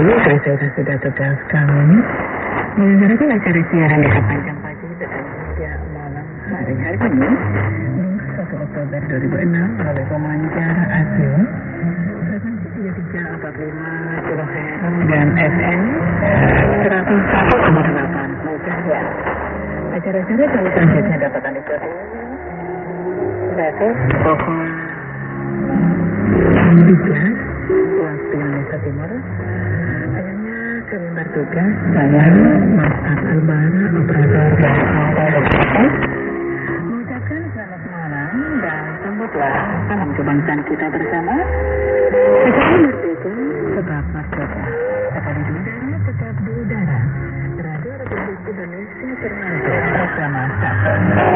Saya sudah tugas kami menyelenggarakan acara siaran di sepanjang pagi dan hingga malam hari ini 1 Oktober 2006 melalui pemancar ASIO frekuensi 3345 kHz dan FM 101,8 MHz. Acara-acara kami selanjutnya dapat Anda ikuti Datuk pukul 13 waktu Indonesia Timur. Kami bertugas, saya Mas Albara, operator dan Podcast, mengucapkan selamat malam dan sambutlah salam kebangsaan kita bersama. Tetap merdeka, tetap merdeka. Tetap di udara, tetap di udara. Radio Republik Indonesia termantul bersama satu.